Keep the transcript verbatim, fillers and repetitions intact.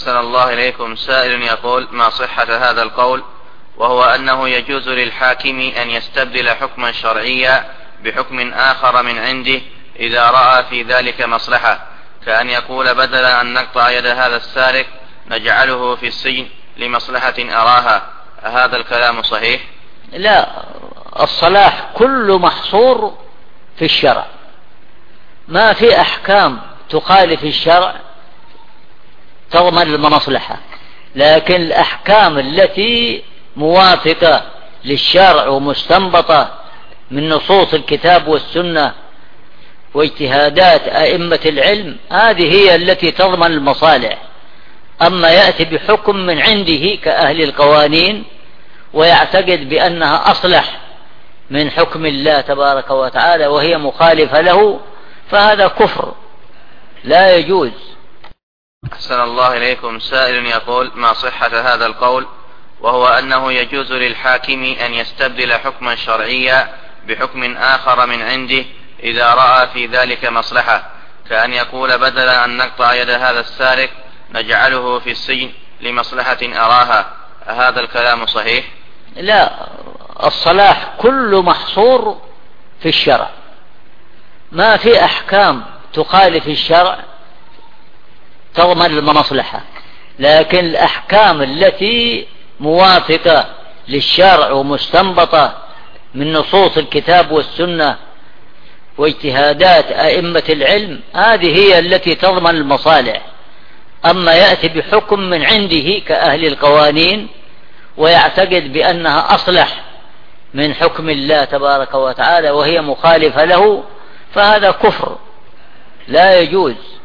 أحسن الله إليكم. سائل يقول: ما صحة هذا القول وهو أنه يجوز للحاكم أن يستبدل حكما شرعيا بحكم آخر من عنده إذا رأى في ذلك مصلحة، كأن يقول: بدل أن نقطع يد هذا السارق نجعله في السجن لمصلحة أراها، هذا الكلام صحيح؟ لا، الصلاح كل محصور في الشرع، ما في أحكام تخالف الشرع تضمن المصلحة، لكن الأحكام التي موافقة للشرع ومستنبطة من نصوص الكتاب والسنة واجتهادات أئمة العلم هذه هي التي تضمن المصالح. أما يأتي بحكم من عنده كأهل القوانين ويعتقد بأنها أصلح من حكم الله تبارك وتعالى وهي مخالفة له، فهذا كفر لا يجوز. أحسن الله إليكم. سائل يقول: ما صحة هذا القول وهو أنه يجوز للحاكم أن يستبدل حكما شرعيا بحكم آخر من عنده إذا رأى في ذلك مصلحة، كأن يقول: بدل أن نقطع يد هذا السارق نجعله في السجن لمصلحة أراها، هذا الكلام صحيح؟ لا، الصلاح كل محصور في الشرع، ما في أحكام تخالف الشرع تضمن المصلحة، لكن الأحكام التي موافقة للشرع ومستنبطة من نصوص الكتاب والسنة واجتهادات أئمة العلم هذه هي التي تضمن المصالح. أما يأتي بحكم من عنده كأهل القوانين ويعتقد بأنها أصلح من حكم الله تبارك وتعالى وهي مخالفة له، فهذا كفر لا يجوز.